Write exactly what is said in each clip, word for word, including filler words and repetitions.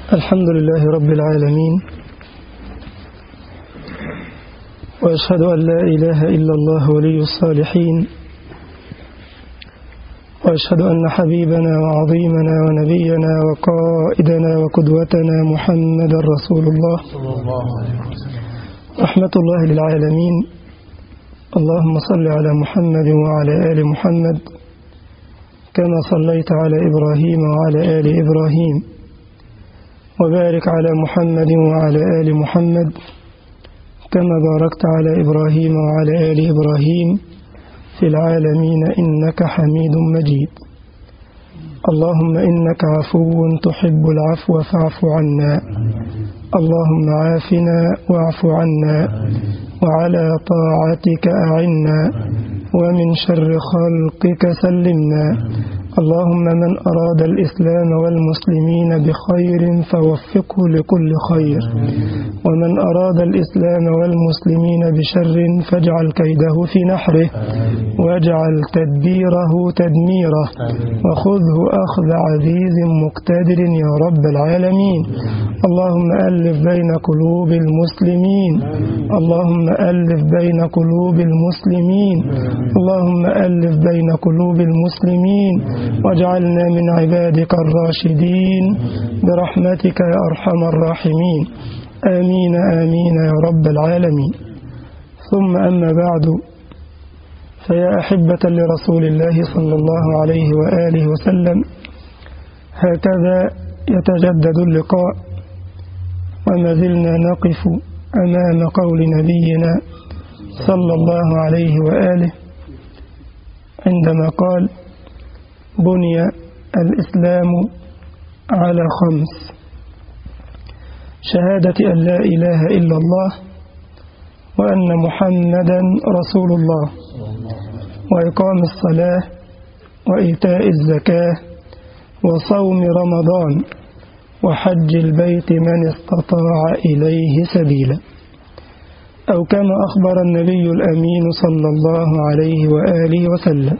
الحمد لله رب العالمين، وأشهد أن لا إله إلا الله ولي الصالحين، وأشهد أن حبيبنا وعظيمنا ونبينا وقائدنا وقدوتنا محمد رسول الله رحمة الله للعالمين. اللهم صل على محمد وعلى آل محمد كما صليت على إبراهيم وعلى آل إبراهيم، وبارك على محمد وعلى آل محمد كما باركت على إبراهيم وعلى آل إبراهيم في العالمين إنك حميد مجيد. اللهم إنك عفو تحب العفو فاعف عنا، اللهم عافنا واعف عنا، وعلى طاعتك أعنا، ومن شر خلقك سلمنا. اللهم من أراد الإسلام والمسلمين بخير فوفقه لكل خير، ومن أراد الإسلام والمسلمين بشر فاجعل كيده في نحره، واجعل تدبيره تدميره، وخذه أخذ عزيز مقتدر يا رب العالمين. اللهم ألف بين قلوب المسلمين، اللهم ألف بين قلوب المسلمين، اللهم ألف بين قلوب المسلمين، واجعلنا من عبادك الراشدين برحمتك يا أرحم الراحمين. آمين آمين يا رب العالمين. ثم أما بعد، فيا أحبة لرسول الله صلى الله عليه وآله وسلم، هكذا يتجدد اللقاء، وما زلنا نقف أمام قول نبينا صلى الله عليه وآله عندما قال: بني الإسلام على خمس: شهادة أن لا إله إلا الله، وأن محمدا رسول الله، وإقام الصلاة، وإيتاء الزكاة، وصوم رمضان، وحج البيت من استطاع إليه سبيلا، أو كما أخبر النبي الأمين صلى الله عليه وآله وسلم.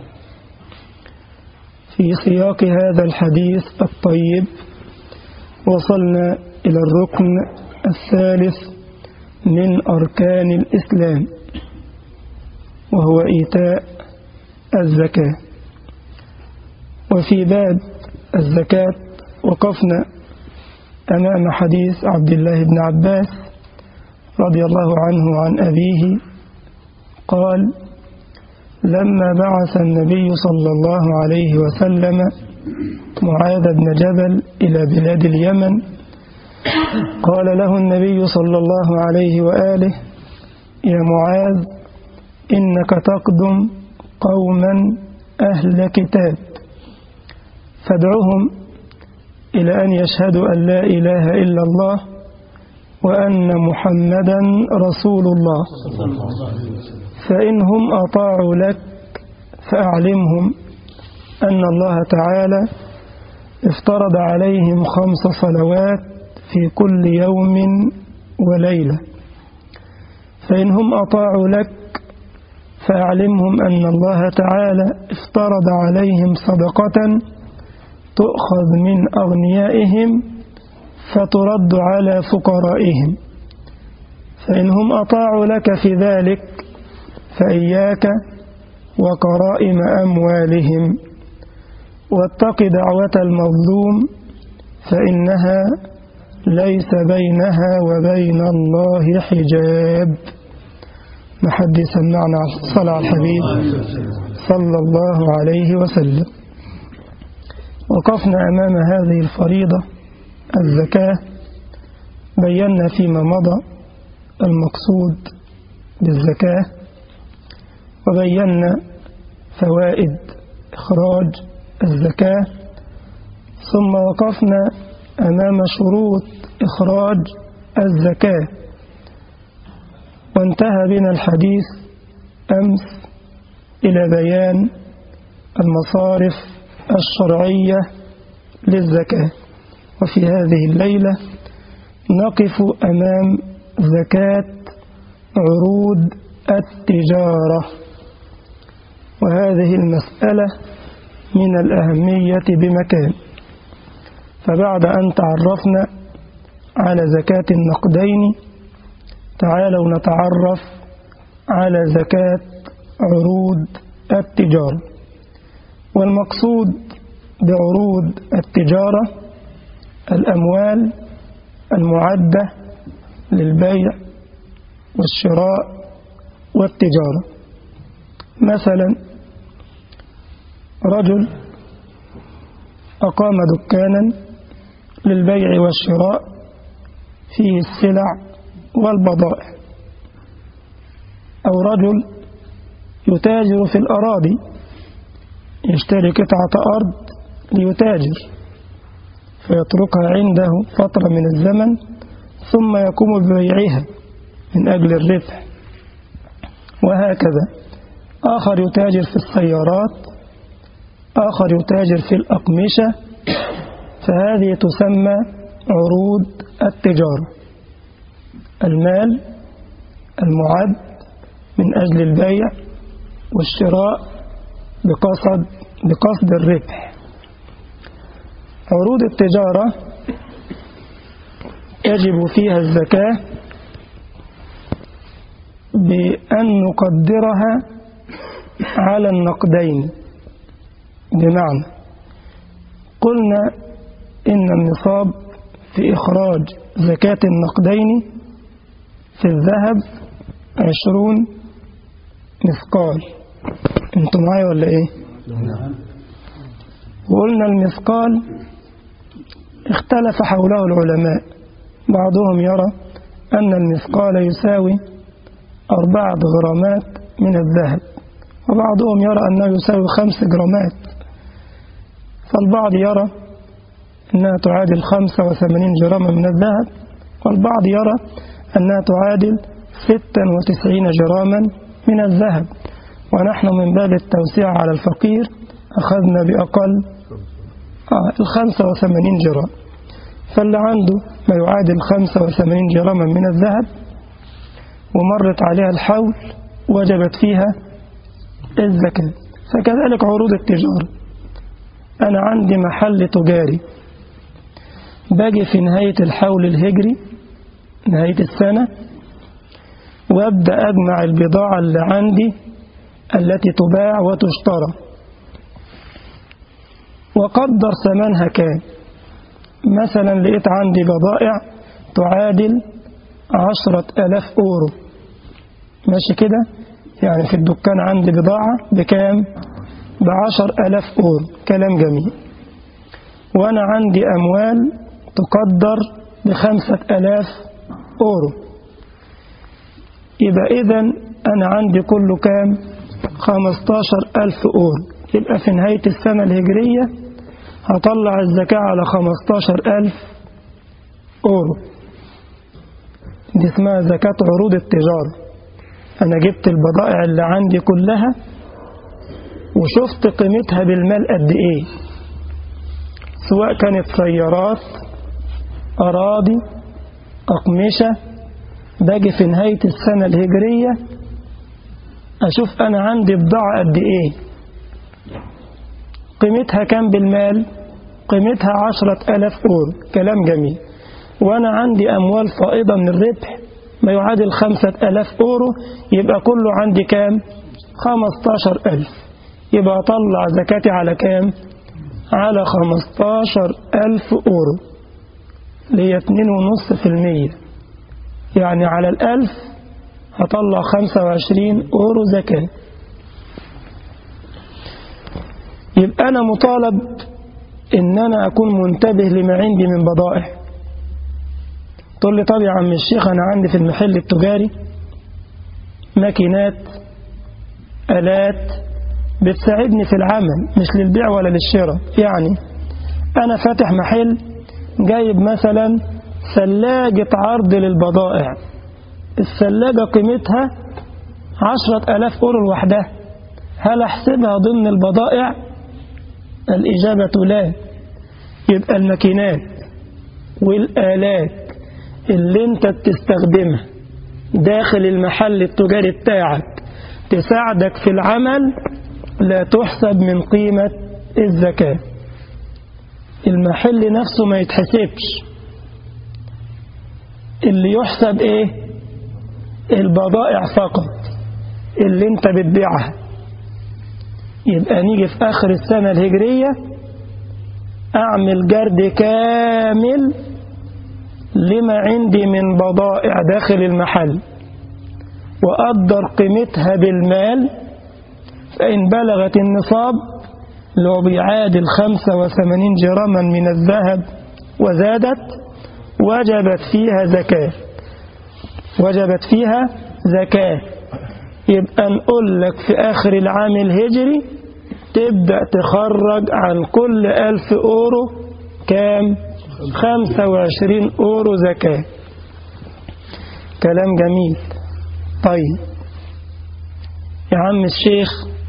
في سياق هذا الحديث الطيب وصلنا إلى الركن الثالث من أركان الإسلام، وهو إيتاء الزكاة. وفي باب الزكاة وقفنا أمام حديث عبد الله بن عباس رضي الله عنه عن أبيه قال: لما بعث النبي صلى الله عليه وسلم معاذ بن جبل إلى بلاد اليمن، قال له النبي صلى الله عليه وآله: يا معاذ، إنك تقدم قوما أهل كتاب، فادعهم إلى أن يشهدوا أن لا إله إلا الله وأن محمدا رسول الله، فإنهم أطاعوا لك فأعلمهم أن الله تعالى افترض عليهم خمس صلوات في كل يوم وليلة، فإنهم أطاعوا لك فأعلمهم أن الله تعالى افترض عليهم صدقة تؤخذ من أغنيائهم فترد على فقرائهم، فإنهم أطاعوا لك في ذلك فإياك وكرائم أموالهم، واتق دعوة المظلوم فإنها ليس بينها وبين الله حجاب. محد سمعنا صلى على الحبيب صلى الله عليه وسلم. وقفنا أمام هذه الفريضة الزكاة، بينا فيما مضى المقصود بالزكاة، وبينا فوائد إخراج الزكاة، ثم وقفنا أمام شروط إخراج الزكاة، وانتهى بنا الحديث أمس إلى بيان المصارف الشرعية للزكاة. وفي هذه الليلة نقف أمام زكاة عروض التجارة، وهذه المسألة من الأهمية بمكان. فبعد أن تعرفنا على زكاة النقدين، تعالوا نتعرف على زكاة عروض التجارة. والمقصود بعروض التجارة الأموال المعدة للبيع والشراء والتجارة. مثلا رجل أقام دكانا للبيع والشراء فيه السلع والبضائع، أو رجل يتاجر في الأراضي، يشتري قطعة أرض ليتاجر فيتركها عنده فترة من الزمن ثم يقوم ببيعها من أجل الربح. وهكذا آخر يتاجر في السيارات، آخر يتاجر في الأقمشة، فهذه تسمى عروض التجارة، المال المعد من أجل البيع والشراء بقصد بقصد الربح. عروض التجارة يجب فيها الزكاة بأن نقدرها على النقدين. بمعنى قلنا إن النصاب في إخراج زكاة النقدين في الذهب عشرون مثقال. انتم معايا ولا ايه؟ وقلنا المثقال اختلف حوله العلماء، بعضهم يرى أن المثقال يساوي أربعة غرامات من الذهب، وبعضهم يرى أنه يساوي خمس جرامات، فالبعض يرى أنها تعادل خمسة وثمانين جراما من الذهب، والبعض يرى أنها تعادل ستة وتسعين جراما من الذهب. ونحن من باب التوسيع على الفقير أخذنا بأقل آه الخمسة وثمانين جرام، فاللي عنده ما يعادل خمسة وثمانين جراما من الذهب ومرت عليها الحول وجبت فيها الزكاة. فكذلك عروض التجارة، أنا عندي محل تجاري، باجي في نهاية الحول الهجري نهاية السنة وأبدأ أجمع البضاعة اللي عندي التي تباع وتشترى وقدر ثمنها كام. مثلا لقيت عندي بضائع تعادل عشرة ألاف أورو، ماشي كده؟ يعني في الدكان عندي بضاعة بكام؟ بعشر ألاف أورو، كلام جميل. وأنا عندي أموال تقدر بخمسة ألاف أورو، يبقى إذن أنا عندي كله كام؟ خمستاشر ألف أورو. يبقى في نهاية السنة الهجرية هطلع الزكاة على خمستاشر ألف أورو. دي اسمها زكاة عروض التجارة. أنا جبت البضائع اللي عندي كلها وشفت قيمتها بالمال قد إيه، سواء كانت سيارات، أراضي، أقمشة. باجي في نهاية السنة الهجرية أشوف أنا عندي بضاعة قد إيه، قيمتها كام بالمال؟ قيمتها عشرة ألاف أورو، كلام جميل. وأنا عندي أموال فائضة من الربح ما يعادل خمسة ألاف أورو، يبقى كله عندي كام؟ خمستاشر ألف. يبقى أطلع زكاتي على كام؟ على خمستاشر ألف أورو، اللي هي اتنين ونص في المية، يعني على الألف هطلع خمسة وعشرين أورو زكاة. يبقى أنا مطالب إن أنا أكون منتبه لما عندي من بضائع. تقول لي طب يا عم الشيخ أنا عندي في المحل التجاري ماكينات، آلات بتساعدني في العمل مش للبيع ولا للشراء. يعني أنا فاتح محل جايب مثلا ثلاجة عرض للبضائع، الثلاجة قيمتها عشرة ألاف أورو لوحدها، هل أحسبها ضمن البضائع؟ الإجابة لا. يبقى الماكينات والآلات اللي انت بتستخدمها داخل المحل التجاري بتاعك تساعدك في العمل لا تحسب من قيمة الزكاة. المحل نفسه ما يتحسبش، اللي يحسب إيه؟ البضائع فقط اللي انت بتبيعها. يبقى نيجي في آخر السنة الهجرية أعمل جرد كامل لما عندي من بضائع داخل المحل، وأقدر قيمتها بالمال، فإن بلغت النصاب لو بيعادل خمسة وثمانين جراما من الذهب وزادت وجبت فيها زكاة وجبت فيها زكاة يبقى نقول لك في آخر العام الهجري تبدأ تخرج عن كل ألف أورو كام؟ خمسة وعشرين أورو زكاة. كلام جميل. طيب يا عم الشيخ،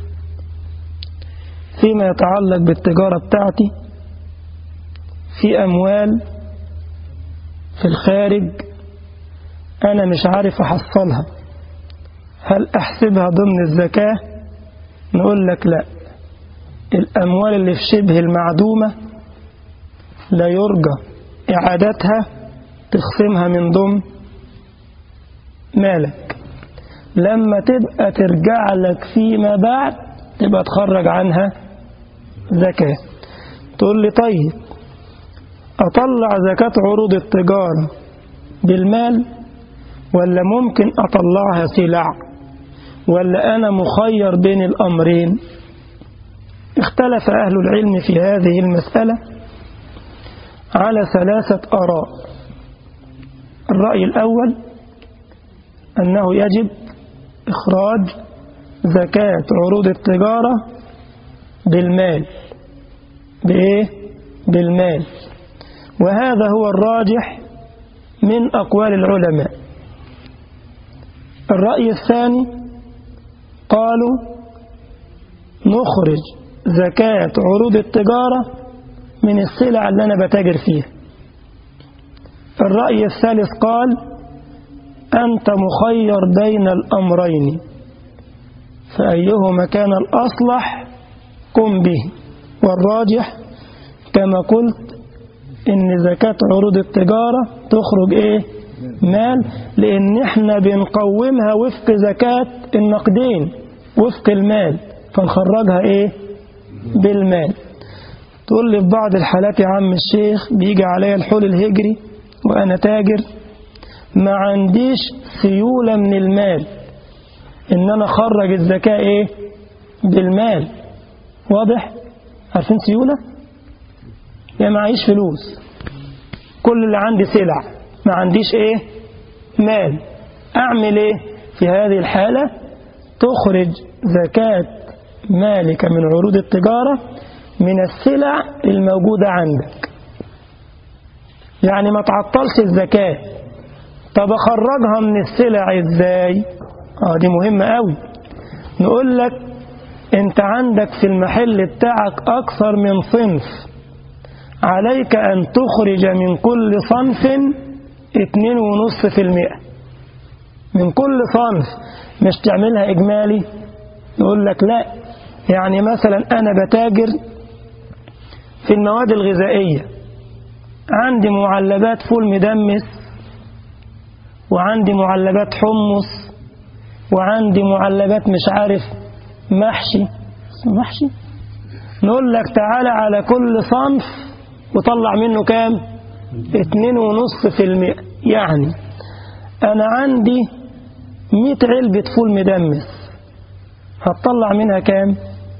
فيما يتعلق بالتجارة بتاعتي في أموال في الخارج أنا مش عارف أحصلها، هل أحسبها ضمن الزكاة؟ نقول لك لا، الأموال اللي في شبه المعدومة لا يرجى إعادتها، تخصمها من ضمن مالك، لما تبقى ترجع لك فيما بعد تبقى تخرج عنها زكاة. تقول لي طيب أطلع زكاة عروض التجارة بالمال ولا ممكن أطلعها سلع ولا أنا مخير بين الأمرين؟ اختلف أهل العلم في هذه المسألة على ثلاثة آراء. الرأي الأول أنه يجب إخراج زكاة عروض التجارة بالمال. بإيه؟ بالمال، وهذا هو الراجح من أقوال العلماء. الرأي الثاني قالوا نخرج زكاة عروض التجارة من السلع اللي أنا بتاجر فيها. الرأي الثالث قال أنت مخير بين الأمرين، فأيهما كان الأصلح قم به. والراجح كما قلت إن زكاة عروض التجارة تخرج إيه؟ مال، لأن إحنا بنقومها وفق زكاة النقدين وفق المال، فنخرجها إيه؟ بالمال. تقول لي في بعض الحالات يا عم الشيخ بيجي عليا الحول الهجري وأنا تاجر ما عنديش سيولة من المال إن أنا أخرج الزكاة إيه؟ بالمال. واضح؟ عارفين سيولة؟ يعني معيش فلوس، كل اللي عندي سلع، ما عنديش إيه؟ مال. أعمل إيه؟ في هذه الحالة تخرج زكاة مالك من عروض التجارة من السلع الموجودة عندك، يعني ما تعطلش الزكاة. طب أخرجها من السلع إزاي؟ آه دي مهمة قوي. نقول لك أنت عندك في المحل بتاعك أكثر من صنف، عليك أن تخرج من كل صنف اتنين ونص في المئة من كل صنف، مش تعملها إجمالي. نقول لك لا، يعني مثلا أنا بتاجر في المواد الغذائية، عندي معلبات فول مدمس، وعندي معلبات حمص، وعندي معلبات مش عارف محشي محشي نقول لك تعالى على كل صنف وطلع منه كام؟ اتنين ونص في المئة. يعني أنا عندي مئة علبة فول مدمس، هتطلع منها كام؟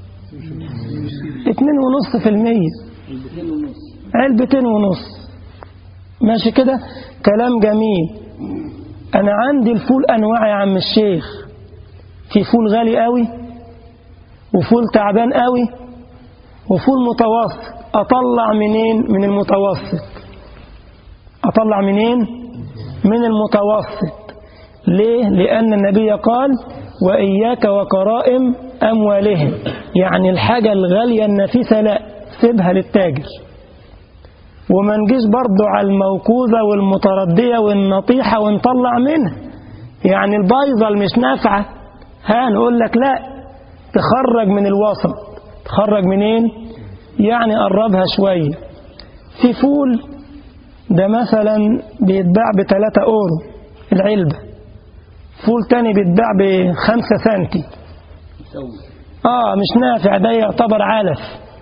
اتنين ونص في المية، علبتين ونص. ماشي كده؟ كلام جميل. أنا عندي الفول أنواع يا عم الشيخ، في فول غالي قوي، وفول تعبان قوي، وفول متوسط. أطلع منين؟ من المتوسط. أطلع منين؟ من المتوسط. ليه؟ لأن النبي قال وإياك وكرائم أموالهم، يعني الحاجة الغالية النفيسة لا، سيبها للتاجر. وما نجيش برضو على الموكوزة والمتردية والنطيحة ونطلع منها، يعني البايظة اللي مش نافعة ها نقول لك لا، تخرج من الوسط. تخرج منين؟ يعني قربها شوية. في فول ده مثلا بيتباع بتلاتة أورو العلبة، فول تاني بيتباع بخمسة سنتي. آه مش نافع، ده يعتبر علف.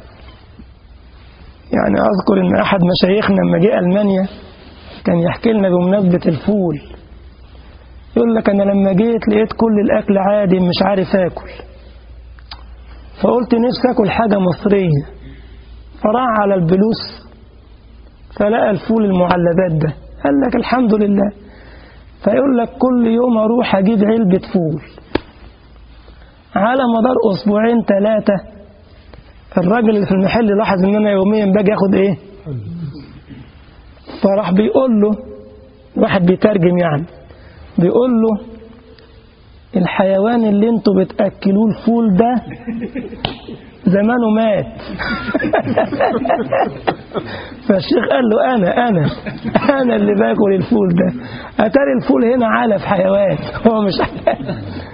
يعني أذكر إن أحد مشايخنا لما جه ألمانيا كان يحكي لنا بمناسبة الفول، يقول لك أنا لما جيت لقيت كل الأكل عادي مش عارف آكل، فقلت نفسي آكل حاجة مصرية، فراح على البلوس فلقى الفول المعلبات ده، قال لك الحمد لله. فيقول لك كل يوم أروح أجيب علبة فول، على مدار أسبوعين ثلاثة الراجل اللي في المحل لاحظ إن أنا يوميا باجي أخد إيه، فراح بيقول له واحد بيترجم يعني، بيقول له الحيوان اللي انتوا بتأكلوه الفول ده زمانه مات. فالشيخ قال له أنا أنا أنا اللي باكل الفول ده، أتاري الفول هنا علف حيوان هو مش حيوان.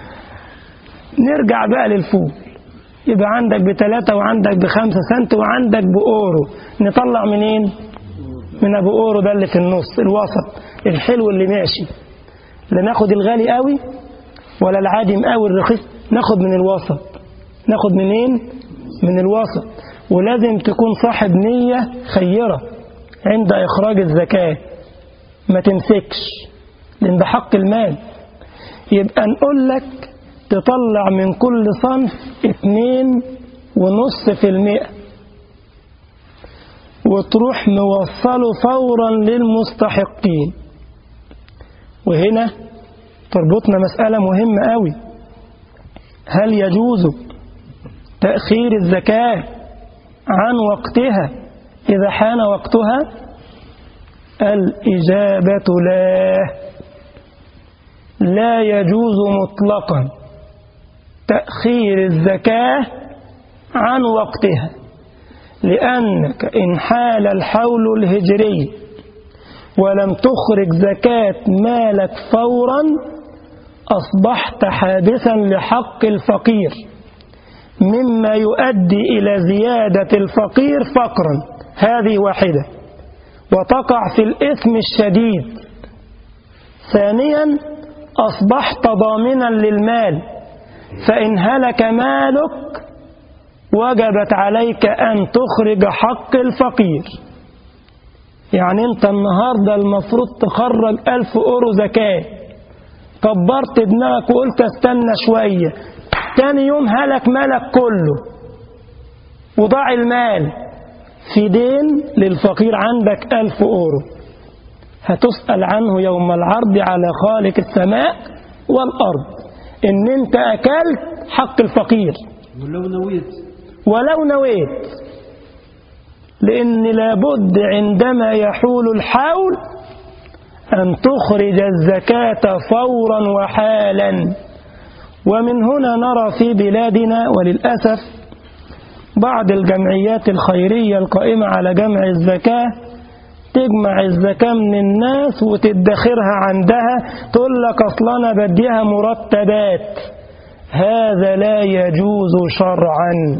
نرجع بقى للفول، يبقى عندك بثلاثة وعندك بخمسة سنت وعندك بأورو، نطلع منين؟ من أبو أورو ده اللي في النص الوسط الحلو اللي ماشي، لا ناخد الغالي قوي ولا العادم قوي الرخيص، ناخد من الوسط. ناخد منين؟ من الوسط. ولازم تكون صاحب نية خيرة عند إخراج الزكاة، ما تمسكش لأن ده حق المال. يبقى نقول لك تطلع من كل صنف اتنين ونص في المئة وتروح موصله فورا للمستحقين. وهنا تربطنا مسألة مهمة قوي، هل يجوز تأخير الزكاة عن وقتها إذا حان وقتها؟ الإجابة لا، لا يجوز مطلقا تأخير الزكاة عن وقتها، لأنك إن حال الحول الهجري ولم تخرج زكاة مالك فورا أصبحت حابسا لحق الفقير، مما يؤدي إلى زيادة الفقير فقرا، هذه واحدة، وتقع في الإثم الشديد. ثانيا أصبحت ضامنا للمال، فإن هلك مالك وجبت عليك أن تخرج حق الفقير. يعني أنت النهاردة المفروض تخرج ألف أورو زكاة، كبرت دماغك وقلت استنى شوية، تاني يوم هلك مالك كله وضاع المال، في دين للفقير عندك ألف أورو، هتسأل عنه يوم العرض على خالق السماء والأرض إن أنت أكلت حق الفقير ولو نويت ولو نويت، لأن لابد عندما يحول الحول أن تخرج الزكاة فورا وحالا. ومن هنا نرى في بلادنا وللأسف بعض الجمعيات الخيرية القائمة على جمع الزكاة تجمع الزكاة من الناس وتدخرها عندها، تقول لك أصلا أنا بديها مرتبات. هذا لا يجوز شرعا،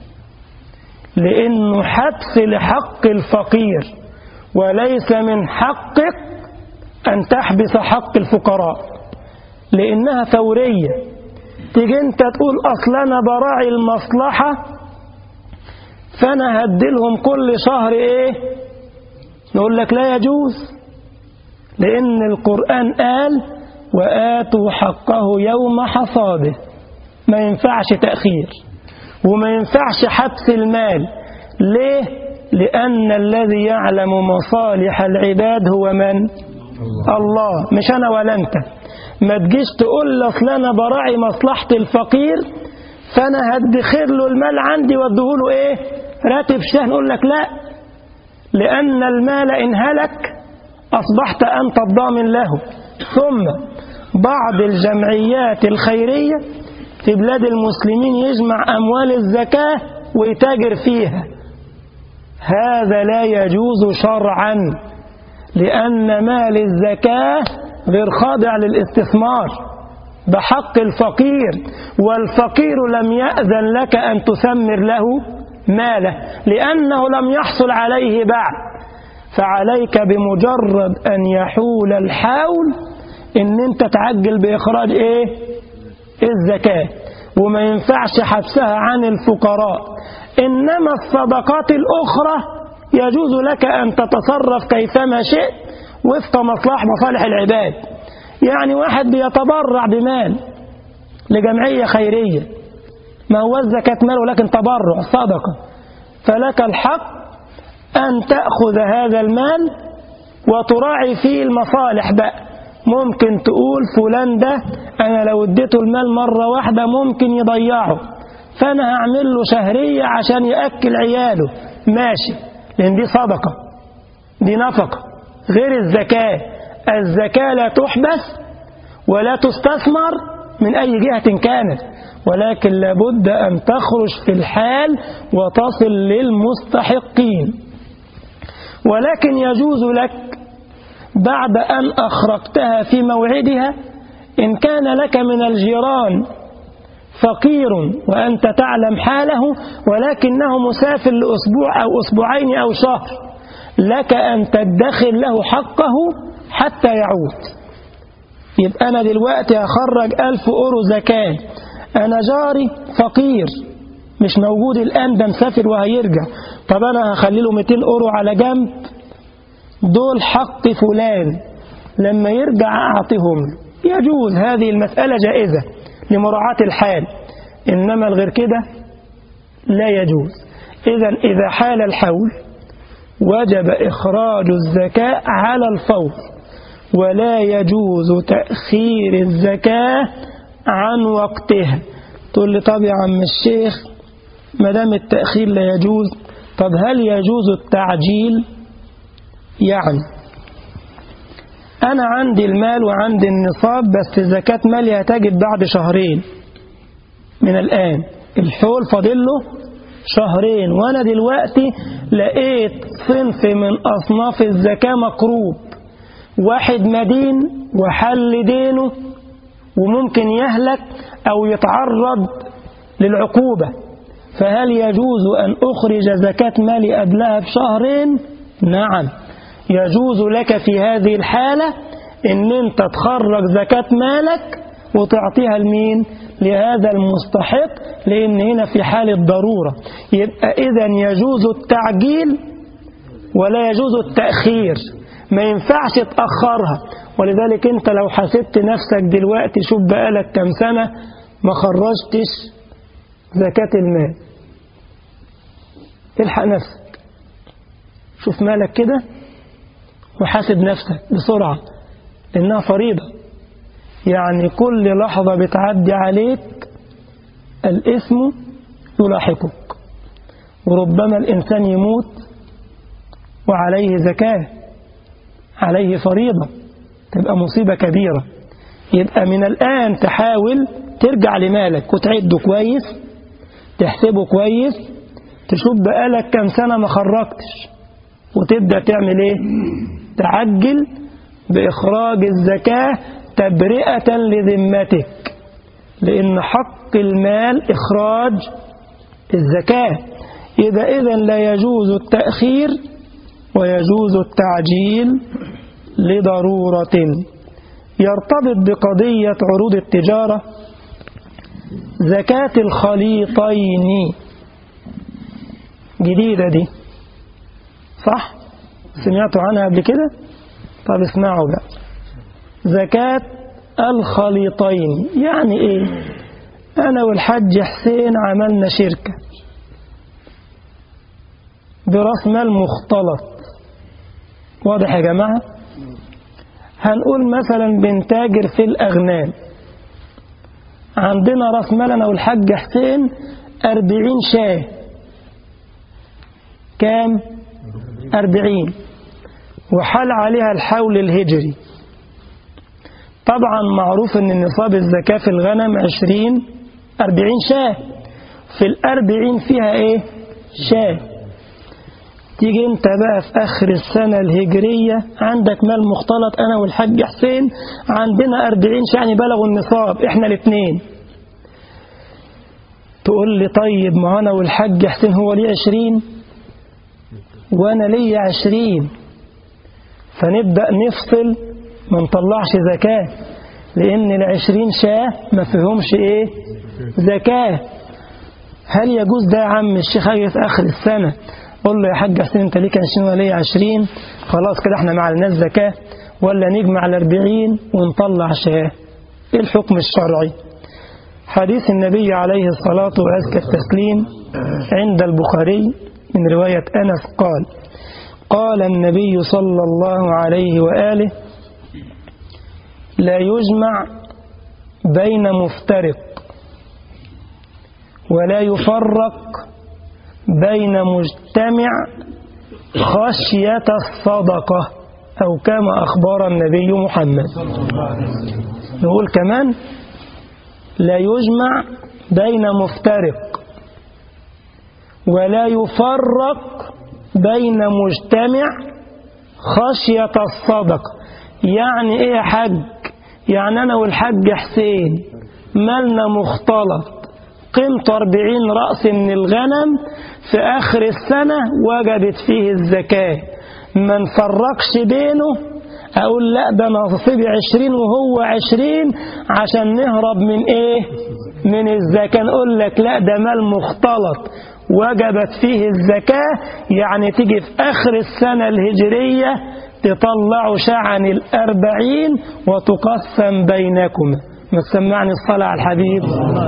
لأنه حبس لحق الفقير، وليس من حقك أن تحبس حق الفقراء لأنها ثورية. تيجي أنت تقول أصلا أنا براعي المصلحة فأنا هديلهم كل شهر إيه، نقول لك لا يجوز، لأن القرآن قال وآتوا حقه يوم حصاده، ما ينفعش تأخير وما ينفعش حبس المال. ليه؟ لأن الذي يعلم مصالح العباد هو من؟ الله, الله. مش أنا ولا أنت. ما تجيش تقول لي أصل أنا براعي مصلحة الفقير فأنا هدخر له المال عندي وادهوله إيه؟ راتب شهر. نقول لك لا، لأن المال إن هلك أصبحت أنت الضامن له. ثم بعض الجمعيات الخيرية في بلاد المسلمين يجمع أموال الزكاة ويتاجر فيها، هذا لا يجوز شرعا، لأن مال الزكاة غير خاضع للاستثمار، بحق الفقير، والفقير لم يأذن لك أن تثمر له ماله لأنه لم يحصل عليه بعد. فعليك بمجرد أن يحول الحول إن أنت تعجل بإخراج إيه؟ الزكاة، وما ينفعش حبسها عن الفقراء. إنما الصدقات الأخرى يجوز لك أن تتصرف كيفما شئت وفق مصلحة مصالح العباد. يعني واحد بيتبرع بمال لجمعية خيرية، ما هو الزكاة مال ولكن تبرع صدقة، فلك الحق أن تأخذ هذا المال وتراعي فيه المصالح بقى. ممكن تقول فلان ده أنا لو اديته المال مرة واحدة ممكن يضيعه، فأنا هعمل له شهرية عشان يأكل عياله، ماشي، لأن دي صدقة، دي نفقة غير الزكاة. الزكاة لا تحبس ولا تستثمر من أي جهة كانت، ولكن لابد أن تخرج في الحال وتصل للمستحقين. ولكن يجوز لك بعد أن أخرجتها في موعدها، إن كان لك من الجيران فقير وأنت تعلم حاله ولكنه مسافر لأسبوع أو أسبوعين أو شهر، لك أن تدخر له حقه حتى يعود. يبقى أنا دلوقتي هخرج ألف أورو زكاة، أنا جاري فقير مش موجود الآن، ده مسافر وهيرجع، طب أنا هخلي له مئتين أورو على جنب، دول حق فلان لما يرجع أعطيهم. يجوز هذه المسألة جائزة لمراعاة الحال، إنما الغير كده لا يجوز. إذا إذا حال الحول وجب إخراج الزكاة على الفور، ولا يجوز تأخير الزكاة عن وقتها. تقول لي طب يا عم الشيخ ما دام التأخير لا يجوز، طب هل يجوز التعجيل؟ يعني أنا عندي المال وعندي النصاب، بس زكاة مالي هتجب بعد شهرين من الآن، الحول فاضله شهرين، وأنا دلوقتي لقيت صنف من أصناف الزكاة مكروب، واحد مدين وحل دينه وممكن يهلك أو يتعرض للعقوبة، فهل يجوز أن أخرج زكاة مالي قبلها بشهرين؟ نعم، يجوز لك في هذه الحالة أن أنت تخرج زكاة مالك وتعطيها لمين؟ لهذا المستحق، لأن هنا في حالة ضرورة. يبقى إذن يجوز التعجيل ولا يجوز التأخير، ما ينفعش تأخرها. ولذلك أنت لو حسبت نفسك دلوقتي، شوف بقالك كم سنة ما خرجتش زكاة المال، الحق نفسك، شوف مالك كده وحاسب نفسك بسرعة، لأنها فريضة. يعني كل لحظة بتعدي عليك الإثم يلاحقك، وربما الإنسان يموت وعليه زكاة، عليه فريضة، تبقى مصيبة كبيرة. يبقى من الآن تحاول ترجع لمالك وتعده كويس، تحسبه كويس، تشوف بقالك كم سنة ما خرجتش، وتبدأ تعمل ايه؟ تعجل بإخراج الزكاة تبرئة لذمتك، لأن حق المال إخراج الزكاة. إذا إذن لا يجوز التأخير ويجوز التعجيل لضرورة. يرتبط بقضية عروض التجارة زكاة الخليطين، جديدة دي صح؟ سمعتوا عنها قبل كده؟ طب اسمعوا بقى. زكاة الخليطين يعني ايه؟ انا والحاج حسين عملنا شركة برأس مال مختلط، واضح يا جماعة؟ هنقول مثلا بنتاجر في الأغنام، عندنا رأس مال أنا والحاج حسين أربعين شاه. كام؟ أربعين، وحال عليها الحول الهجري. طبعا معروف أن نصاب الزكاة في الغنم عشرين أربعين شاه، في الأربعين فيها إيه؟ شاه. تيجي انت بقى في آخر السنة الهجرية عندك مال مختلط أنا والحاج حسين عندنا أربعين شاه، يعني بلغوا النصاب إحنا الاثنين. تقول لي طيب ما أنا والحاج حسين هو ليه عشرين وأنا ليه عشرين، فنبدأ نفصل ما نطلعش زكاة، لأن العشرين شاه ما فيهمش إيه زكاة. هل يجوز ده يا عم الشيخ أجي في آخر السنة قول له يا حاج حسين أنت ليك عشرين ولي عشرين خلاص كده احنا مع الناس زكاة، ولا نجمع الأربعين ونطلع شاه؟ إيه الحكم الشرعي؟ حديث النبي عليه الصلاة وأزكى التسليم عند البخاري من رواية أنس قال قال النبي صلى الله عليه وآله لا يجمع بين مفترق ولا يفرق بين مجتمع خشية الصدقة أو كما أخبر النبي محمد. نقول كمان لا يجمع بين مفترق ولا يفرق بين مجتمع خشية الصدقة. يعني ايه يا حاج؟ يعني انا والحاج حسين مالنا مختلط، قيمته أربعين رأس من الغنم، في آخر السنة وجبت فيه الزكاة، ما نفرقش بينه أقول لا ده نصيبي عشرين وهو عشرين عشان نهرب من إيه؟ من الزكاة. نقول لك لا ده مال مختلط وجبت فيه الزكاة، يعني تيجي في آخر السنة الهجرية تطلعوا شعن الأربعين وتقسم بينكما. ما تسمعني الصلاة على الحبيب.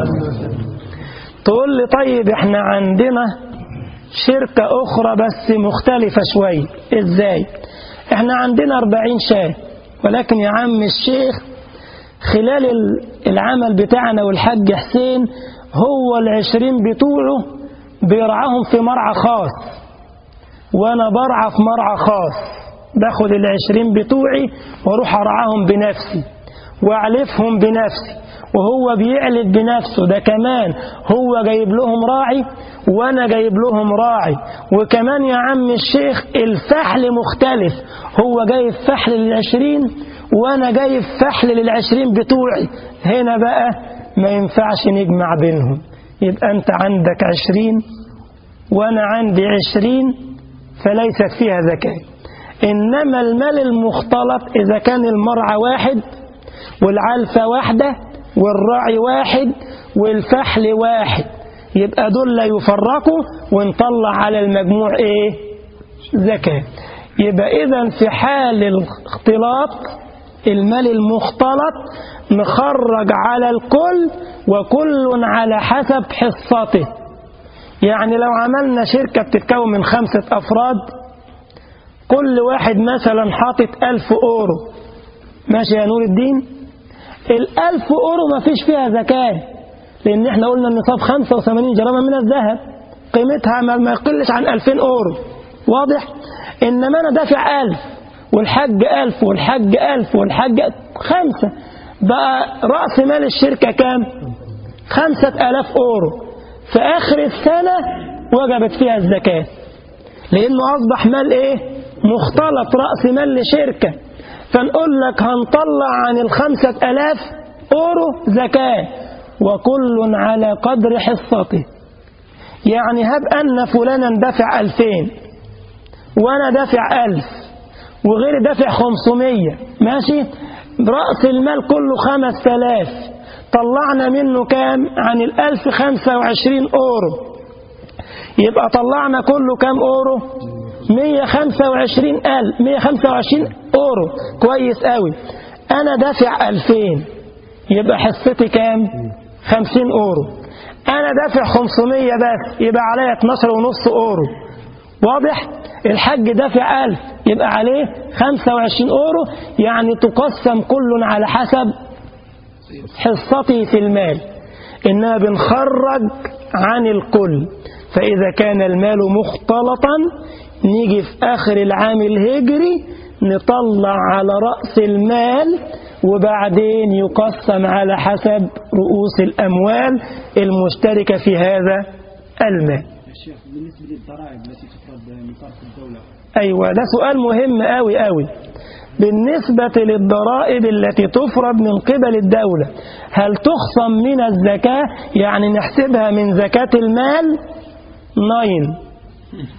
تقول لي طيب احنا عندنا شركة أخرى بس مختلفة شوية. إزاي؟ احنا عندنا أربعين شاه، ولكن يا عم الشيخ خلال العمل بتاعنا والحاج حسين هو العشرين بتوعه بيرعاهم في مرعى خاص وانا برعى في مرعى خاص، باخد العشرين بتوعي واروح ارعاهم بنفسي واعلفهم بنفسي، وهو بيعلف بنفسه. ده كمان هو جايب لهم راعي وانا جايب لهم راعي. وكمان يا عم الشيخ الفحل مختلف، هو جايب فحل للعشرين وانا جايب فحل للعشرين بتوعي. هنا بقى ما ينفعش نجمع بينهم، يبقى انت عندك عشرين وانا عندي عشرين فليست فيها زكاة. انما المال المختلط اذا كان المرعى واحد والعلفة واحدة والراعي واحد والفحل واحد، يبقى دول لا يفرقوا ونطلع على المجموع ايه؟ زكاة. يبقى اذا في حال الاختلاط المال المختلط نخرج على الكل وكل على حسب حصته. يعني لو عملنا شركة بتتكون من خمسة أفراد كل واحد مثلا حاطط ألف أورو، ماشي يا نور الدين؟ الألف أورو ما فيش فيها زكاة، لأن احنا قلنا النصاب خمسة وثمانين جراماً من الذهب، قيمتها ما يقلش عن ألفين أورو، واضح؟ إنما أنا دافع ألف والحج ألف والحج ألف والحج خمسة، بقى رأس مال الشركة كام؟ خمسة ألاف أورو. في آخر السنة وجبت فيها الزكاة، لأنه أصبح مال إيه؟ مختلط، رأس مال لشركة. فنقول لك هنطلع عن الخمسة ألاف أورو زكاة، وكل على قدر حصته. يعني هب أن فلانا دفع ألفين وأنا دافع ألف وغيري دافع خمسمية، ماشي؟ رأس المال كله خمس آلاف، طلعنا منه كام؟ عن الألف خمسة وعشرين أورو، يبقى طلعنا كله كام أورو؟ مية خمسة وعشرين ألف، مية خمسة وعشرين أورو. كويس قوي. أنا دافع ألفين يبقى حصتي كام؟ خمسين أورو. أنا دافع خمسمية بس يبقى عليا اتناشر ونص أورو، واضح؟ الحج دافع ألف يبقى عليه خمسة وعشرين أورو، يعني تقسم كل على حسب حصته في المال، إنها بنخرج عن الكل. فإذا كان المال مختلطا نيجي في آخر العام الهجري نطلع على رأس المال، وبعدين يقسم على حسب رؤوس الأموال المشتركة في هذا المال. الشيخ بالنسبة للضرائب التي تفرض من طرف الدولة. أيوة ده سؤال مهم أوي أوي. بالنسبة للضرائب التي تفرض من قبل الدولة هل تخصم من الزكاة؟ يعني نحسبها من زكاة المال؟ ناين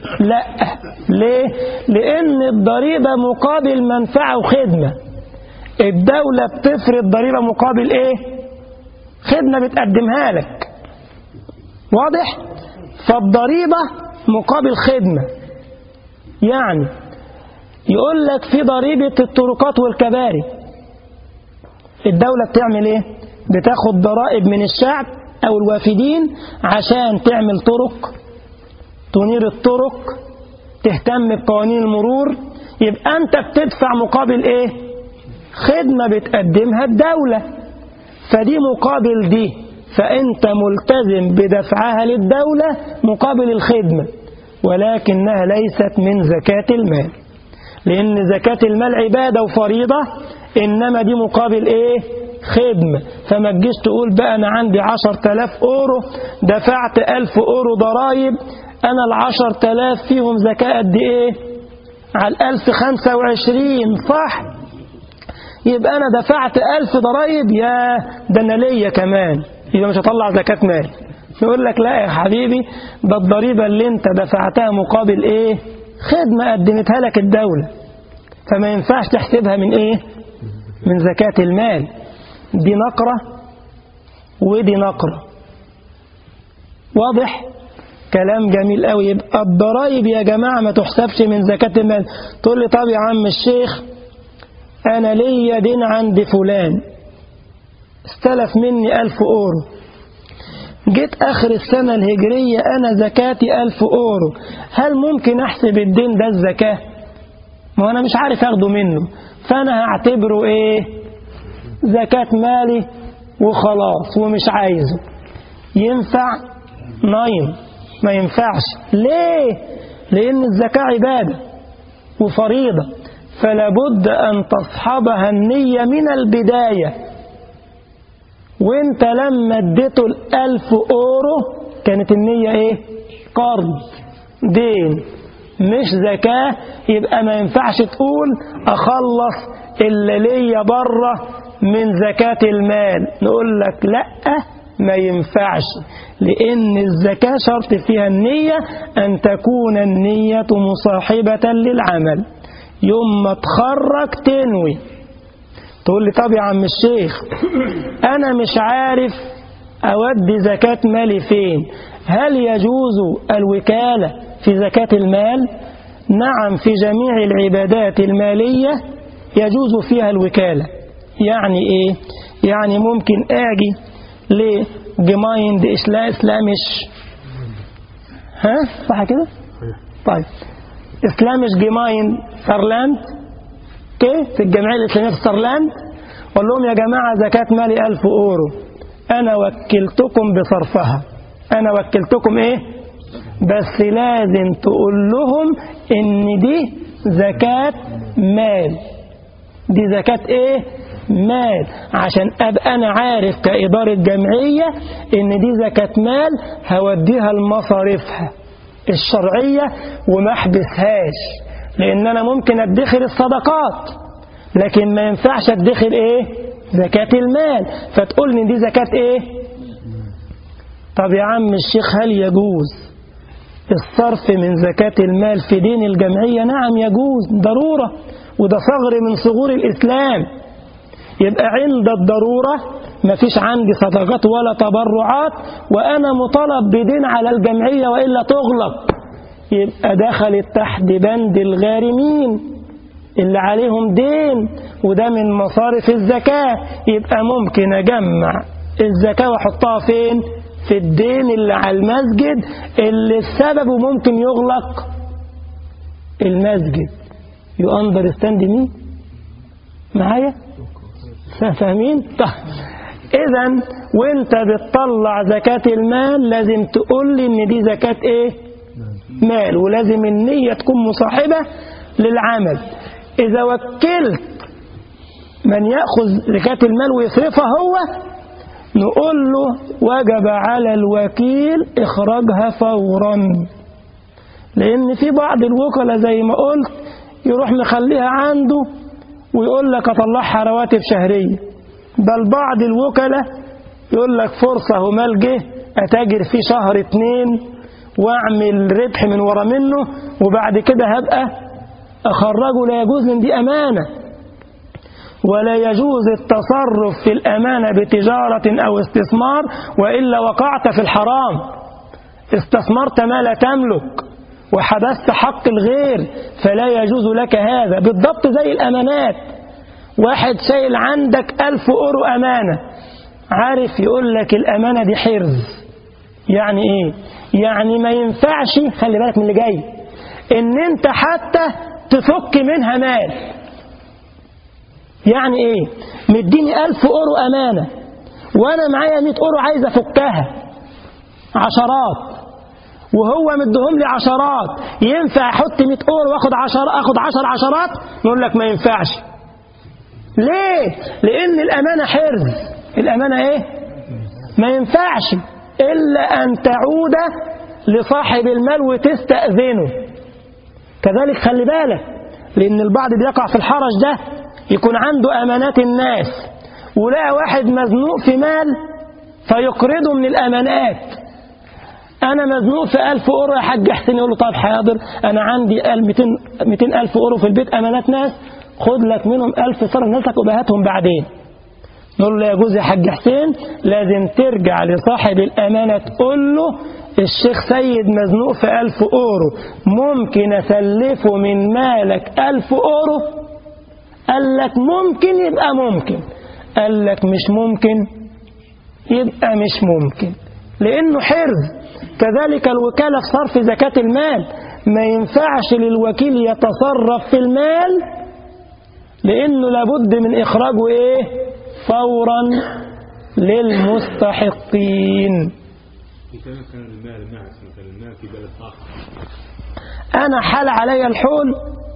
لا. ليه؟ لأن الضريبة مقابل منفعة وخدمة. الدولة بتفرض ضريبة مقابل إيه؟ خدمة بتقدمها لك. واضح؟ فالضريبة مقابل خدمة. يعني يقول لك في ضريبة الطرقات والكباري، الدولة بتعمل إيه؟ بتاخد ضرائب من الشعب أو الوافدين عشان تعمل طرق، تنير الطرق، تهتم بقوانين المرور. يبقى أنت بتدفع مقابل إيه؟ خدمة بتقدمها الدولة، فدي مقابل دي، فأنت ملتزم بدفعها للدولة مقابل الخدمة، ولكنها ليست من زكاة المال، لأن زكاة المال عبادة وفريضة، إنما دي مقابل إيه؟ خدمة. فما تجيش تقول بقى أنا عندي عشر تلاف أورو دفعت ألف أورو ضرايب، أنا العشر تلاف فيهم زكاة قد إيه؟ على الألف خمسة وعشرين، صح؟ يبقى أنا دفعت ألف ضرايب، يا ده أنا ليا كمان، يبقى مش هطلع زكاة مال. يقول لك لا يا حبيبي، ده الضريبة اللي أنت دفعتها مقابل إيه؟ خدمة قدمتها لك الدولة، فما ينفعش تحسبها من إيه؟ من زكاة المال. دي نقرة ودي نقرة. واضح؟ كلام جميل قوي. يبقى الضرايب يا جماعة ما تحسبش من زكاة المال. تقول لي طب يا عم الشيخ أنا ليا دين عند فلان استلف مني ألف أورو، جيت آخر السنة الهجرية أنا زكاتي ألف أورو، هل ممكن أحسب الدين ده الزكاة؟ ما أنا مش عارف أخده منه، فأنا هعتبره إيه؟ زكاة مالي وخلاص ومش عايزه. ينفع؟ نايم ما ينفعش. ليه؟ لأن الزكاة عبادة وفريضة، فلا بد أن تصحبها النية من البداية. وانت لما اديته الألف أورو كانت النية ايه؟ قرض، دين، مش زكاة. يبقى ما ينفعش تقول أخلص اللي ليا بره من زكاة المال. نقول لك لا، ما ينفعش، لأن الزكاة شرط فيها النية، أن تكون النية مصاحبة للعمل. يوم ما تخرج تنوي. تقول لي طب يا عم الشيخ أنا مش عارف أودي زكاة مالي فين، هل يجوز الوكالة في زكاة المال؟ نعم، في جميع العبادات المالية يجوز فيها الوكالة. يعني إيه؟ يعني ممكن آجي لجمايند إسلامش، ها صح كده؟ طيب إسلامش جمايند سرلاند كيف في الجمعية الإسلامية في سرلاند، قال لهم يا جماعة زكاة مالي ألف أورو، أنا وكلتكم بصرفها، أنا وكلتكم إيه؟ بس لازم تقول لهم إن دي زكاة مال، دي زكاة إيه؟ مال، عشان أبقى أنا عارف كإدارة جمعية إن دي زكاة مال، هوديها لمصاريفها الشرعية وما احبسهاش، لأن أنا ممكن أدخر الصدقات لكن ما ينفعش أدخر إيه؟ زكاة المال، فتقول لي دي زكاة إيه؟ طب يا عم الشيخ هل يجوز الصرف من زكاة المال في دين الجمعية؟ نعم يجوز، ضرورة، وده ثغر من ثغور الإسلام. يبقى عند الضرورة ما فيش عندي صدقات ولا تبرعات، وأنا مطالب بدين على الجمعية وإلا تغلق، يبقى دخلت تحت بند الغارمين اللي عليهم دين، وده من مصارف الزكاة. يبقى ممكن أجمع الزكاة وأحطها فين؟ في الدين اللي على المسجد اللي السبب ممكن يغلق المسجد. you understand me؟ معايا؟ فاهمين؟ طيب إذن وانت بتطلع زكاة المال لازم تقول لي ان دي زكاة ايه؟ مال، ولازم النية تكون مصاحبة للعمل. إذا وكلت من يأخذ زكاة المال ويصرفها هو، نقول له وجب على الوكيل إخراجها فورا، لأن في بعض الوكلاء زي ما قلت يروح مخليها عنده ويقول لك أطلعها رواتب شهرية، بل بعض الوكلاء يقول لك فرصة ومال جه أتاجر فيه شهر اتنين واعمل ربح من ورا منه وبعد كده هبقى اخرجه، لا يجوز، لان دي امانة. ولا يجوز التصرف في الامانة بتجارة او استثمار، والا وقعت في الحرام. استثمرت ما لا تملك وحبست حق الغير، فلا يجوز لك هذا. بالضبط زي الامانات، واحد شايل عندك ألف أورو أمانة، عارف يقول لك الأمانة دي حرز. يعني إيه؟ يعني ما ينفعش، خلي بالك من اللي جاي، إن أنت حتى تفك منها مال. يعني إيه؟ مديني ألف أورو أمانة وأنا معايا مئة أورو عايز أفكها عشرات، وهو مدهم لي عشرات، ينفع أحط مئة أورو وأخد عشر أخد عشر عشرات؟ نقول لك ما ينفعش. ليه؟ لأن الأمانة حرز. الأمانة إيه؟ ما ينفعش إلا أن تعود لصاحب المال وتستأذنه. كذلك خلي بالك، لأن البعض بيقع في الحرج ده، يكون عنده أمانات الناس ولا واحد مزنوق في مال فيقرضه من الأمانات. أنا مزنوق في ألف أورو يا حاج حسين، يقول له طب حاضر، أنا عندي مئتين ألف أورو في البيت أمانات ناس، خد لك منهم ألف صرف نفسك وبهاتهم بعدين. نقول له لا يجوز يا حاج حسين، لازم ترجع لصاحب الأمانة تقول له الشيخ سيد مزنوق في ألف أورو، ممكن أسلفه من مالك ألف أورو؟ قال لك ممكن، يبقى ممكن. قال لك مش ممكن، يبقى مش ممكن، لأنه حرز. كذلك الوكالة في صرف زكاة المال، ما ينفعش للوكيل يتصرف في المال، لأنه لابد من إخراجه إيه؟ فورا للمستحقين. إذا كان المال معك، مثلا المال في بلد آخر، أنا حال علي الحول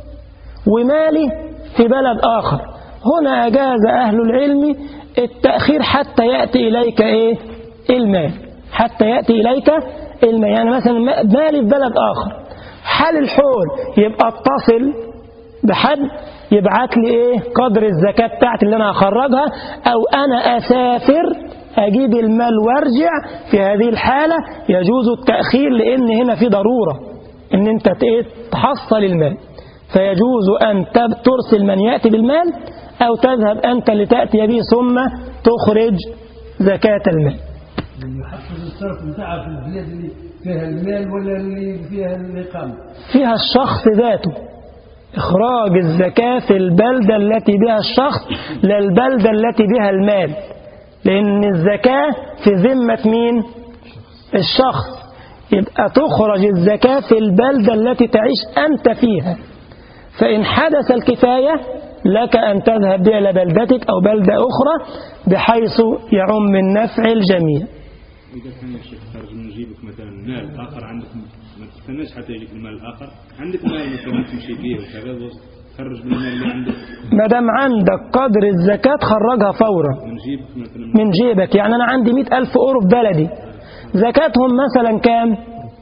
ومالي في بلد آخر، هنا أجاز أهل العلم التأخير حتى يأتي إليك إيه؟ المال، حتى يأتي إليك المال. يعني مثلا مالي في بلد آخر، حال الحول يبقى اتصل بحد يبعت لي إيه؟ قدر الزكاة بتاعتي اللي أنا هخرجها، أو أنا أسافر أجيب المال وارجع. في هذه الحالة يجوز التأخير، لأن هنا في ضرورة إن أنت تحصل المال، فيجوز أن ترسل من يأتي بالمال، أو تذهب أنت لتأتي به ثم تخرج زكاة المال. يحصل الصرف بتاعها في البلاد اللي فيها المال ولا اللي فيها الإقامة؟ فيها الشخص ذاته، إخراج الزكاة في البلدة التي بها الشخص، لا البلدة التي بها المال، لأن الزكاة في ذمة مين؟ الشخص. يبقى تخرج الزكاة في البلدة التي تعيش أنت فيها، فإن حدث الكفاية لك أن تذهب بها إلى بلدتك أو بلدة أخرى بحيث يعم النفع الجميع. إذا كان الشيخ خرج من جيبك مثلا مال آخر عندك، ما تستناش حتى يجيك المال الآخر، عندك مال مثلا تمشي فيه وكذا، خرج من المال اللي عندك. ما دام عندك قدر الزكاة خرجها فورا من جيبك مثلا، من جيبك. يعني أنا عندي مئة ألف أورو في بلدي، زكاتهم مثلا كام؟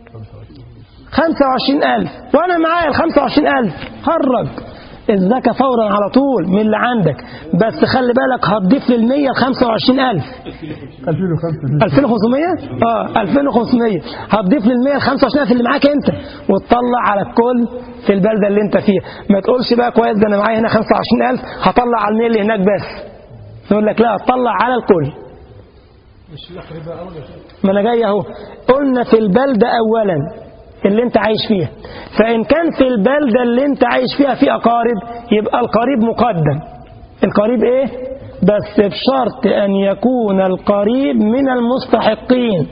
خمسة وعشرين ألف، وأنا معايا ال خمسة وعشرين ألف، خرج الزكاة فورا على طول من اللي عندك. بس خلي بالك هتضيف للمية ال خمسة وعشرين ألف، ألفين وخمسمية، اه ألفين وخمسمية هتضيف للمية ال خمسة وعشرين ألف اللي معاك انت، وتطلع على الكل في البلدة اللي انت فيها. ما تقولش بقى كويس ده انا معايا هنا خمسة وعشرين ألف هطلع على المية اللي هناك بس. نقول لك لا، تطلع على الكل. ما انا جاي اهو، قلنا في البلدة اولا اللي انت عايش فيها، فإن كان في البلدة اللي انت عايش فيها في أقارب يبقى القريب مقدم. القريب ايه؟ بس بشرط أن يكون القريب من المستحقين،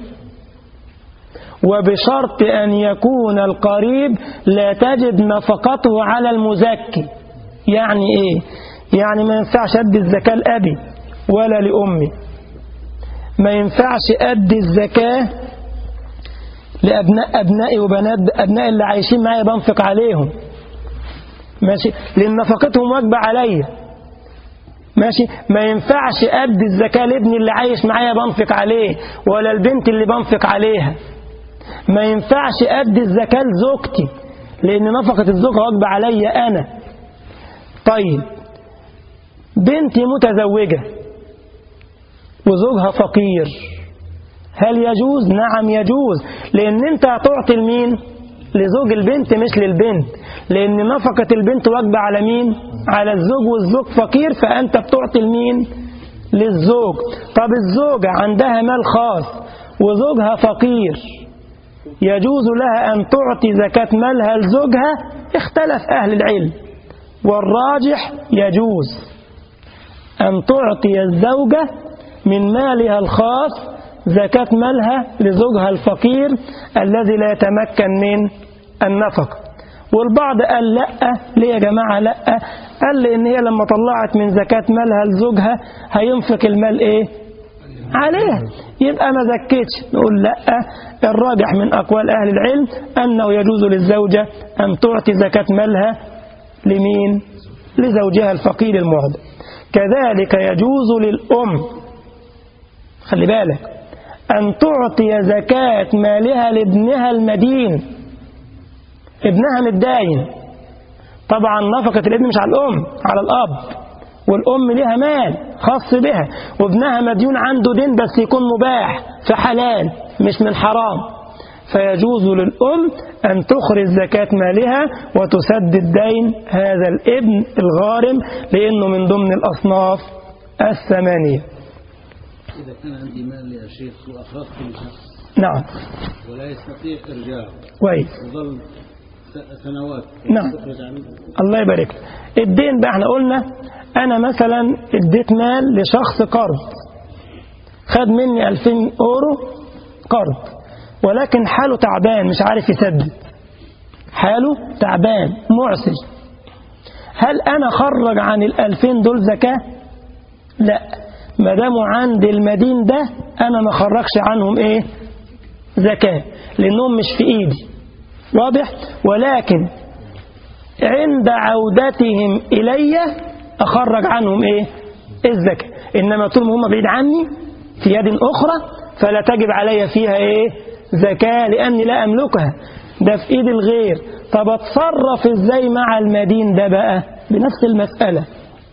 وبشرط أن يكون القريب لا تجب نفقته على المزكي. يعني ايه؟ يعني ما ينفعش أدي الزكاة لأبي ولا لأمي، ما ينفعش أدي الزكاة لأبناء أبنائي وبنات أبنائي اللي عايشين معايا بنفق عليهم، ماشي، لأن نفقتهم واجبة عليا، ماشي. ما ينفعش أدي الزكاة لابني اللي عايش معايا بنفق عليه، ولا البنت اللي بنفق عليها. ما ينفعش أدي الزكاة لزوجتي، لأن نفقة الزوجة واجبة عليا أنا. طيب بنتي متزوجة وزوجها فقير، هل يجوز؟ نعم يجوز، لأن أنت هتعطي لمين؟ لزوج البنت مش للبنت، لأن نفقة البنت واجبة على مين؟ على الزوج، والزوج فقير، فأنت بتعطي لمين؟ للزوج. طب الزوجة عندها مال خاص وزوجها فقير، يجوز لها أن تعطي زكاة مالها لزوجها؟ اختلف أهل العلم، والراجح يجوز أن تعطي الزوجة من مالها الخاص زكاة مالها لزوجها الفقير الذي لا يتمكن من النفقة. والبعض قال لا. ليه يا جماعة لا؟ قال لأن هي لما طلعت من زكاة مالها لزوجها هينفق المال إيه؟ عليها، يبقى ما زكتش. نقول لا، الراجح من أقوال أهل العلم أنه يجوز للزوجة أن تعطي زكاة مالها لمين؟ لزوجها الفقير المعدم. كذلك يجوز للأم، خلي بالك، أن تعطي زكاة مالها لابنها المدين. ابنها متداين، طبعا نفقة الابن مش على الأم، على الأب، والأم لها مال خاص بها، وابنها مديون عنده دين بس يكون مباح في حلال مش من حرام، فيجوز للأم أن تخرج زكاة مالها وتسدد دين هذا الابن الغارم، لأنه من ضمن الأصناف الثمانية. إذا كان عندي مال يا شيخ وأخرجت من شخص نعم ولا يستطيع إرجاعه كويس، وظل سنوات نعم الله يبارك لك. الدين بقى احنا قلنا أنا مثلا اديت مال لشخص قرض، خد مني ألفين أورو قرض، ولكن حاله تعبان مش عارف يسدد، حاله تعبان معسر، هل أنا خرج عن الألفين دول زكاة؟ لا، ما داموا عند المدين ده أنا ما خرجش عنهم إيه؟ زكاة، لأنهم مش في إيدي، واضح؟ ولكن عند عودتهم إلي أخرج عنهم إيه؟ الزكاة. إنما طول ما هم بعيد عني في يد أخرى فلا تجب علي فيها إيه؟ زكاة، لأني لا أملكها، ده في إيد الغير. طب أتصرف إزاي مع المدين ده بقى؟ بنفس المسألة،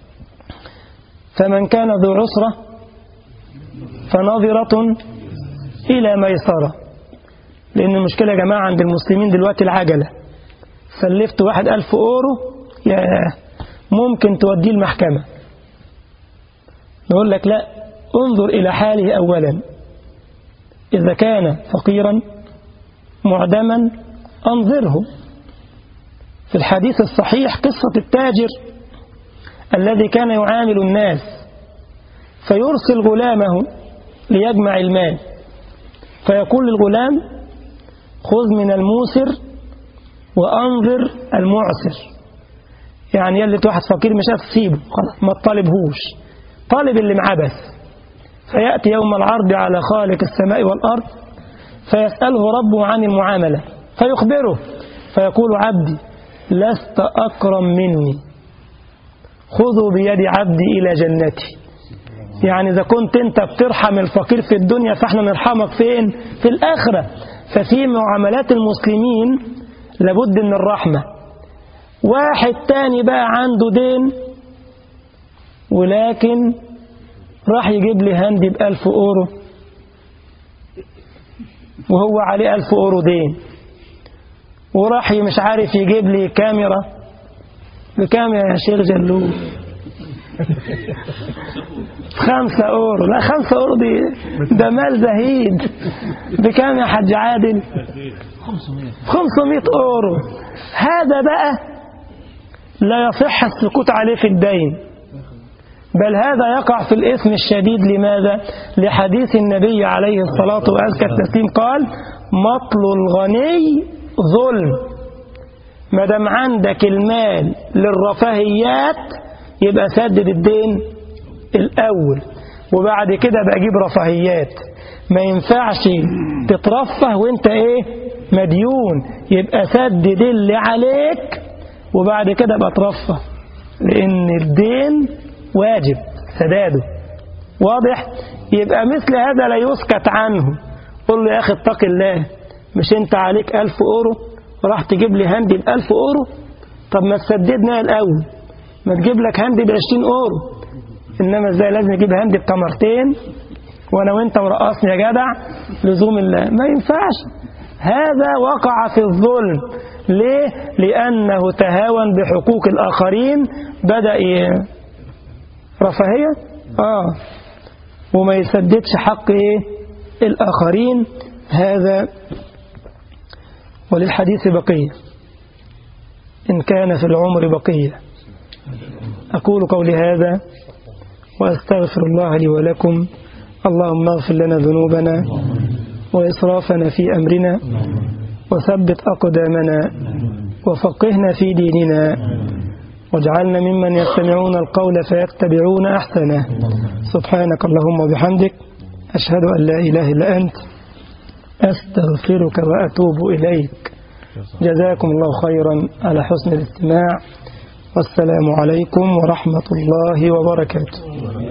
فمن كان ذو عسرة فنظرة إلى ميسرة. لأن المشكلة يا جماعة عند المسلمين دلوقتي العجلة، سلفت واحد ألف أورو يا ممكن توديه المحكمة، نقول لك لا، انظر إلى حاله أولا، إذا كان فقيرا معدما أنظره. في الحديث الصحيح قصة التاجر الذي كان يعامل الناس فيرسل غلامه ليجمع المال، فيقول للغلام خذ من الموسر وأنظر المعسر، يعني يلي واحد فقير مش هتسيبه خلاص، ما تطالبهوش، طالب اللي معاه بس. فيأتي يوم العرض على خالق السماء والأرض فيسأله ربه عن المعاملة فيخبره، فيقول عبدي لست أكرم مني، خذوا بيد عبدي إلى جنتي. يعني إذا كنت أنت بترحم الفقير في الدنيا فإحنا نرحمك فين؟ في الآخرة. ففي معاملات المسلمين لابد من الرحمة. واحد تاني بقى عنده دين، ولكن راح يجيب لي هندي بألف أورو وهو عليه ألف أورو دين، وراح مش عارف يجيب لي كاميرا بكام يا شيخ جلول؟ خمسة أورو. لا خمسة أورو دي ده مال زهيد. بكام يا حاج عادل؟ خمسمائة أورو. هذا بقى لا يصح السكوت عليه في الدين، بل هذا يقع في الإثم الشديد. لماذا؟ لحديث النبي عليه الصلاة والسلام قال مطل الغني ظلم. ما دام عندك المال للرفاهيات يبقى سدد الدين الأول، وبعد كده بقى جيب رفاهيات. ما ينفعش تترفه وانت ايه مديون، يبقى سدد اللي عليك وبعد كده بقى ترفه، لأن الدين واجب سداده، واضح؟ يبقى مثل هذا لا يسكت عنه. قل له يا أخي اتق الله، مش انت عليك ألف أورو وراح تجيب لي هندي بألف أورو؟ طب ما تسددنا الأول، ما تجيب لك هندي بعشرين أورو. إنما ازاي لازم يجيب هندي بكمرتين وأنا وأنت ورقصني يا جدع لزوم الله، ما ينفعش. هذا وقع في الظلم. ليه؟ لأنه تهاون بحقوق الآخرين، بدأ رفاهية آه وما يسددش حق إيه؟ الآخرين. هذا وللحديث بقية إن كان في العمر بقية. أقول قولي هذا وأستغفر الله لي ولكم. اللهم اغفر لنا ذنوبنا وإسرافنا في أمرنا وثبت أقدامنا وفقهنا في ديننا واجعلنا ممن يستمعون القول فيتبعون أحسنه. سبحانك اللهم وبحمدك، أشهد أن لا إله إلا أنت، أستغفرك وأتوب إليك. جزاكم الله خيرا على حسن الاستماع، والسلام عليكم ورحمة الله وبركاته.